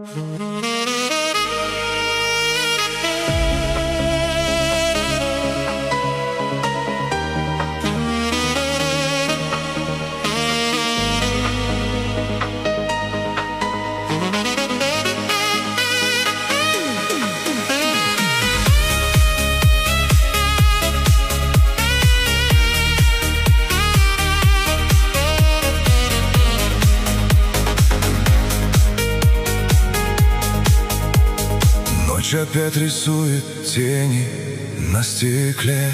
Ночь опять рисует тени на стекле,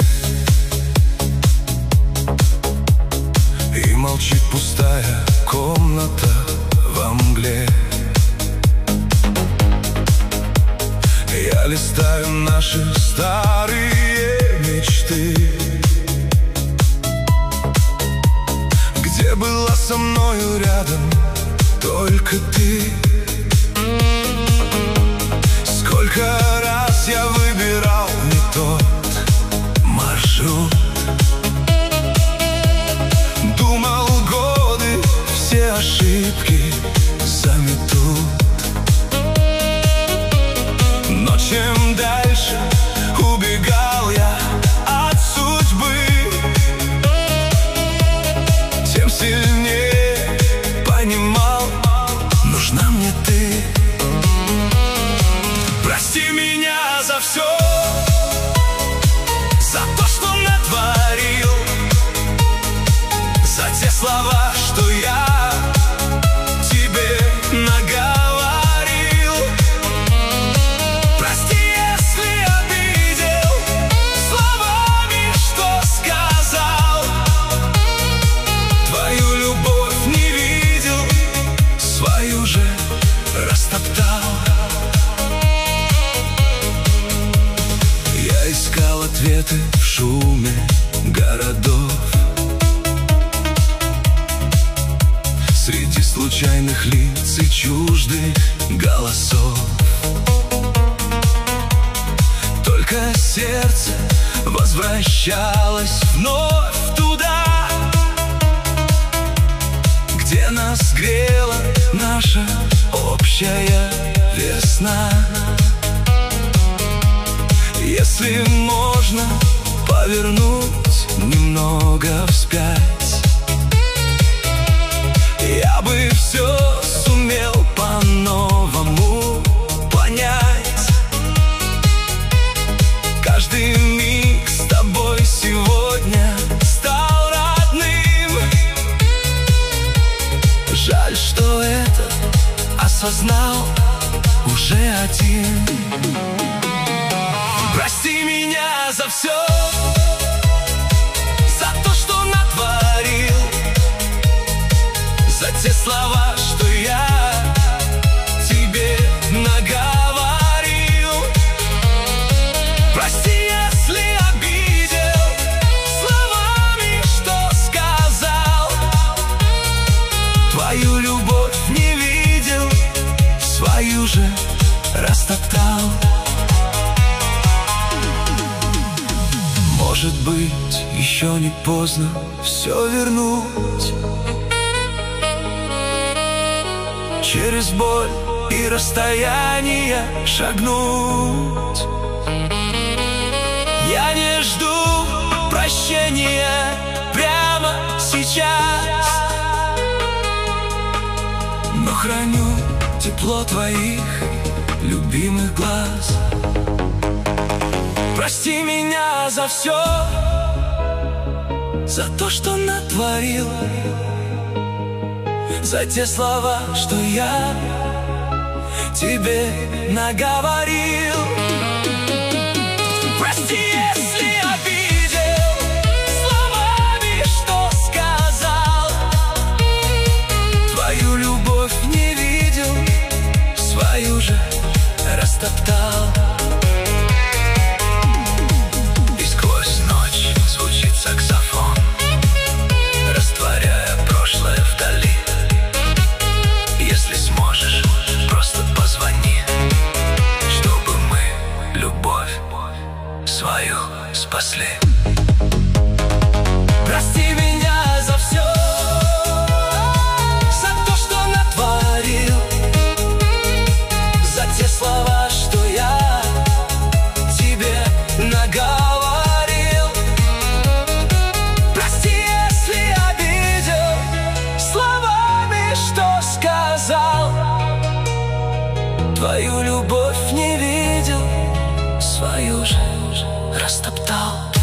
и молчит пустая комната во мгле. Я листаю наши старые мечты, где была со мною рядом только ты. Сколько раз я выбирал не тот маршрут, думал, годы все ошибки заметут. Но чем дальше убегал я от судьбы, тем сильнее понимал, нужна мне ты. Прости меня за все, за то, что натворил, за те слова, что я тебе наговорил. Прости, если обидел словами, что сказал. Твою любовь не видел, свою же растоптал. Искал ответы в шуме городов, среди случайных лиц и чуждых голосов. Только сердце возвращалось вновь туда, где нас грела наша общая весна. Если можно повернуть немного вспять, я бы все сумел по-новому понять. Каждый миг с тобой сегодня стал родным. Жаль, что это осознал уже один. Прости меня за все, за то, что натворил, за те слова, что я тебе наговорил. Прости, если обидел словами, что сказал. Твою любовь не видел, свою же растоптал. Может быть, еще не поздно все вернуть, через боль и расстояние шагнуть. Я не жду прощения прямо сейчас, но храню тепло твоих любимых глаз. Прости меня за все, за то, что натворил, за те слова, что я тебе наговорил. Прости, если обидел словами, что сказал. Твою любовь не видел, свою же растоптал. Саксофон, растворяя прошлое вдали. Если сможешь, просто позвони, чтобы мы Твою любовь не видел, свою же растоптал.